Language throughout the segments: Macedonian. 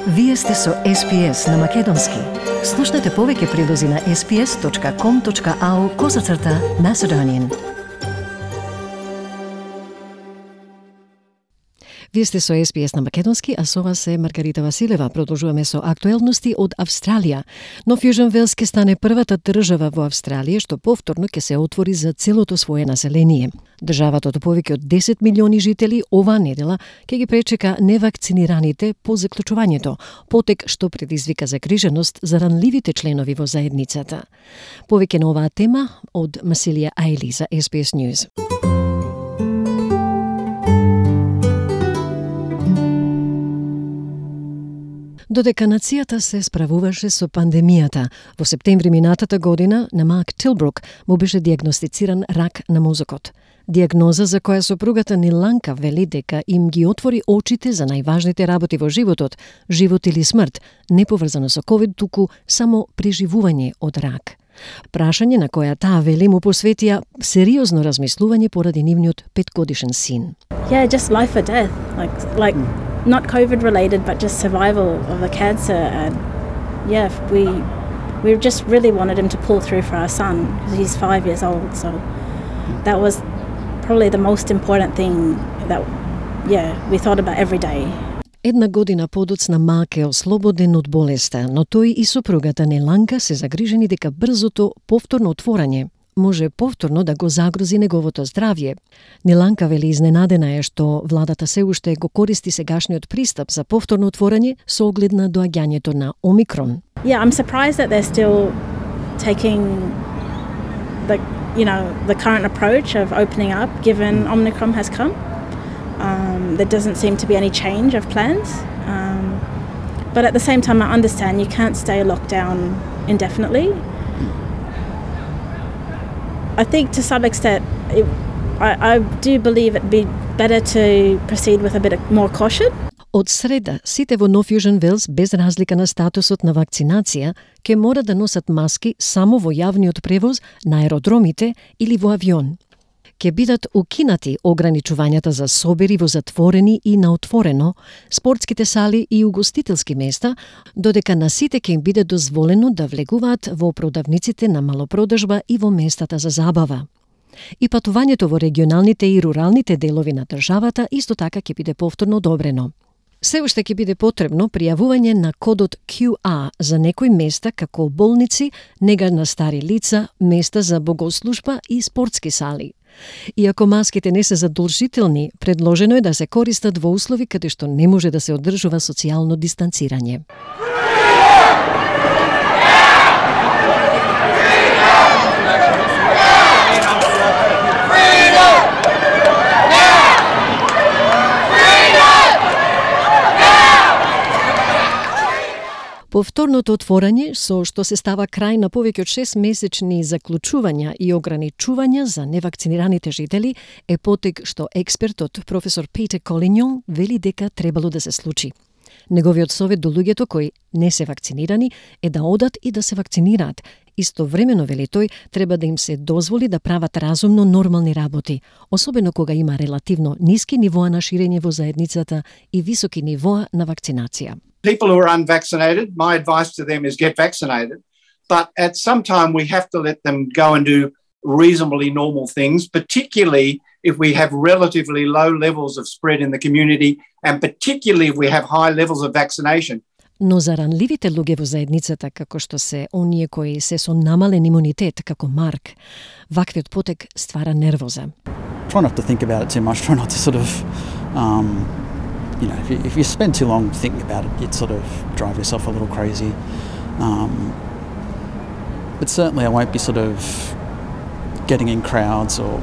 Вие сте со SPS на Македонски. Слушнете повеќе прилози на sps.com.au/Macedonian. Вие сте со SPS на Македонски, а со вас е Маргарита Василева. Продолжуваме со актуелности од Австралија. Нов Јужен Велс ќе стане првата држава во Австралија што повторно ќе се отвори за целото свое население. Државата од повеќе од 10 милиони жители оваа недела ќе ги пречека невакцинираните по заклучувањето, потек што предизвика загриженост за ранливите членови во заедницата. Повеќе на оваа тема од Масилија Ајли за SBS News. Додека нацијата се справуваше со пандемијата, во септември минатата година на Марк Тилбрук му беше диагностициран рак на мозокот. Диагноза за која сопругата Ниланка вели дека им ги отвори очите за најважните работи во животот, живот или смрт, не поврзано со ковид, туку само преживување од рак. Прашање на која таа вели му посветија сериозно размислување поради нивниот 5-годишен син. Yeah, just life or death, like not COVID related, but just survival of the cancer. And yeah, we just really wanted him to pull through for our son because he's 5 years old. So that was probably the most important thing that we thought about every day. Една година подоцна Марк е ослободен од болеста, но тој и сопругата Неланка се загрижени дека брзото повторно отворање може повторно да го загрози неговото здравје. Неланка вели изненадена е што владата се уште го користи сегашниот пристап за повторно отворање со оглед на доаѓањето на Омикрон. Yeah, I'm surprised that they're still taking the current approach of opening up given Omicron has come. There doesn't seem to be any change of plans. But at the same time, I understand you can't stay locked down indefinitely. I think to some extent, I do believe it'd be better to proceed with a bit more caution. Од среда, сите во Нов Јужен Велс, без разлика на статусот на вакцинација, ќе мора да носат маски само во јавниот превоз, на аеродромите или во авион. Ќе бидат укинати ограничувањата за собери во затворени и на отворено, спортските сали и угостителски места, додека на сите ќе им биде дозволено да влегуваат во продавниците на малопродажба и во местата за забава. И патувањето во регионалните и руралните делови на државата исто така ќе биде повторно одобрено. Се уште ќе биде потребно пријавување на кодот QR за некои места како болници, нега на стари лица, места за богослужба и спортски сали. Иако маските не се задолжителни, предложено е да се користат во услови каде што не може да се одржува социјално дистанцирање. Повторното отворање, со што се става крај на повеќе од 6-месечни заклучувања и ограничувања за невакцинираните жители, е потек што експертот професор Питер Колинјон вели дека требало да се случи. Неговиот совет до луѓето кои не се вакцинирани е да одат и да се вакцинираат. Истовремено, вели тој, треба да им се дозволи да прават разумно нормални работи, особено кога има релативно ниски нивоа на ширење во заедницата и високи нивоа на вакцинација. People who are unvaccinated, my advice to them is get vaccinated. But at some time, we have to let them go and do reasonably normal things, particularly if we have relatively low levels of spread in the community and particularly if we have high levels of vaccination. Но за ранливите луѓе во заедницата, како што се оние кои се со намален имунитет, како Марк, ваквиот потек ствара нервоза. Try not to think about it too much. Try not to sort of if you spend too long thinking about it, you'd sort of drive yourself a little crazy. But certainly I won't be sort of getting in crowds or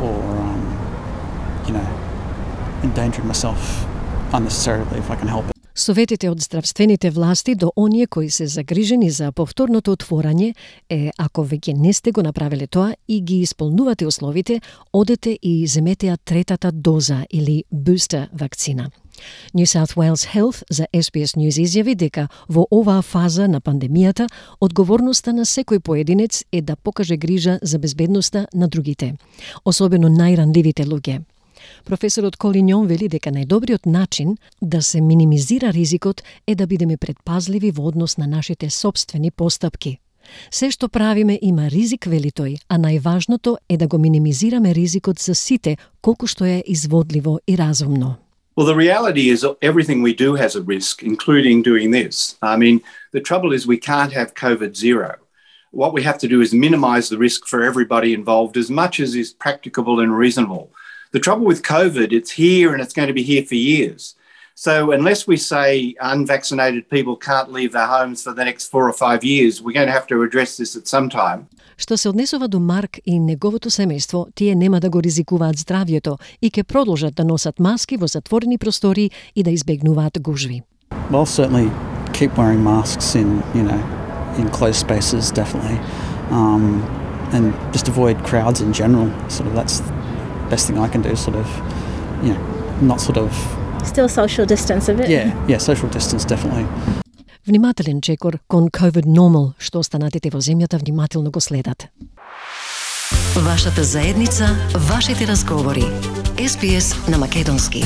endangering myself unnecessarily if I can help it. Советите од здравствените власти до оние кои се загрижени за повторното отворање е, ако веќе не сте го направиле тоа и ги исполнувате условите, одете и земете третата доза или бустер вакцина. New South Wales Health за SBS News изјави дека во оваа фаза на пандемијата одговорноста на секој поединец е да покаже грижа за безбедноста на другите, особено најранливите луѓе. Професорот Колиньон вели дека најдобриот начин да се минимизира ризикот е да бидеме предпазливи во однос на нашите собствени постапки. Се што правиме има ризик, вели тој, а најважното е да го минимизираме ризикот за сите колку што е изводливо и разумно. Well, the reality is everything we do has a risk, including doing this. I mean, the trouble is we can't have COVID zero. What we have to do is minimize the risk for everybody involved as much as is practicable and reasonable. The trouble with COVID, it's here and it's going to be here for years. So unless we say unvaccinated people can't leave their homes for the next 4 or 5 years, we're going to have to address this at some time. Што се однесува до Марк и неговото семејство, тие нема да го ризикуваат здравјето и ќе продолжат да носат маски во затворени простори и да избегнуваат гужви. Well, certainly keep wearing masks in closed spaces, definitely, and just avoid crowds in general. Sort of that's the best thing I can do. Not sort of. Still social distance a bit. Yeah, social distance definitely. Внимателен чекор кон COVID normal, што останатите во земјата внимателно го следат. Вашата заедница, вашите разговори. SBS на македонски.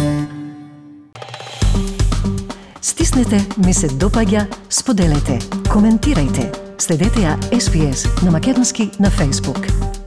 Стиснете, ми се допаѓа, споделете, коментирајте. Следете ја SBS на македонски на Facebook.